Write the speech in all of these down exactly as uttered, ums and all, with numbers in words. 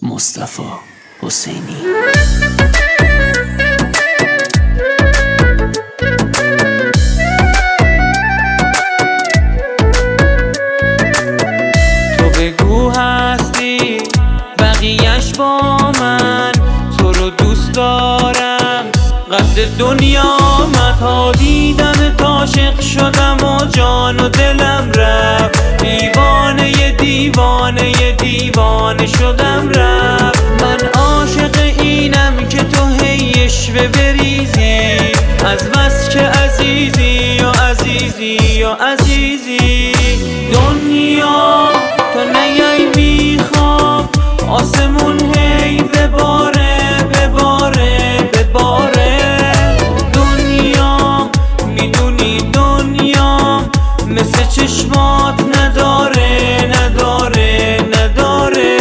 مصطفی حسینی. تو بگو هستی بقیهش با من، تو رو دوست دارم قدر دنیا من. تا دیدم عاشق شدم و جان و دلم رفت، دیوانه دیوانه دیوانه شدم رفت. من عاشق اینم که تو هیش بریزی، از بس که عزیزی و عزیزی و عزیزی. دنیا تو نیای میخوام آسمون هی بباره بباره بباره. دنیا میدونی دنیا مثل چشمات نداره نداره نداره.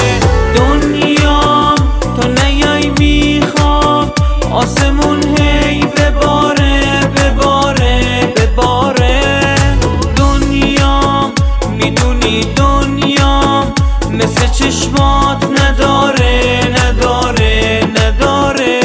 دنیا تو نیای میخوام آسمون هی بباره بباره بباره. دنیا میدونی دنیا مثل چشمات نداره نداره نداره.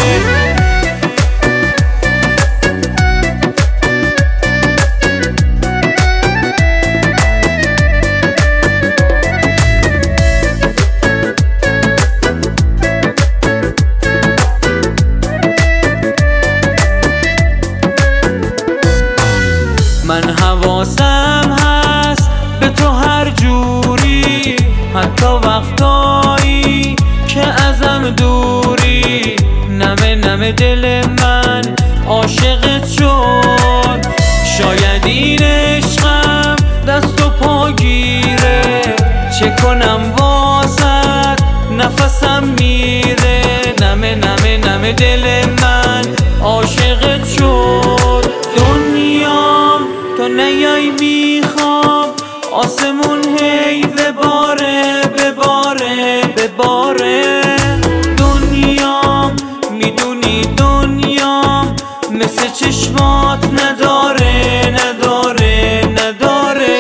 من حواسم هست به تو هر جوری، حتی وقتایی که ازم دوری. نمه نمه دل من عاشقت شد، شاید این عشقم دست و پا گیره. چه کنم واسد نفسم میره. نمه نمه نمه دل من عاشقت شد. دنیا تو نیای میخوام آسمون هی بباره بباره بباره. دنیا میدونی دنیا مثل چشمات نداره نداره نداره.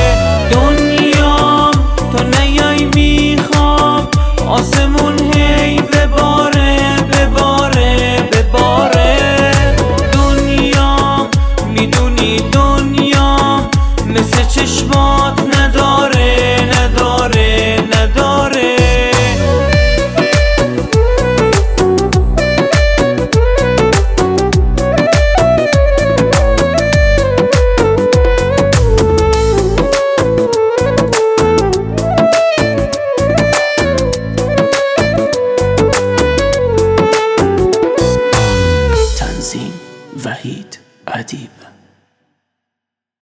دنیا تو نیای میخوام آسمون هی بباره بباره بباره. دنیا میدونی دنیا مثل چشمات نداره نداره نداره. تنظیم وحید ادیب.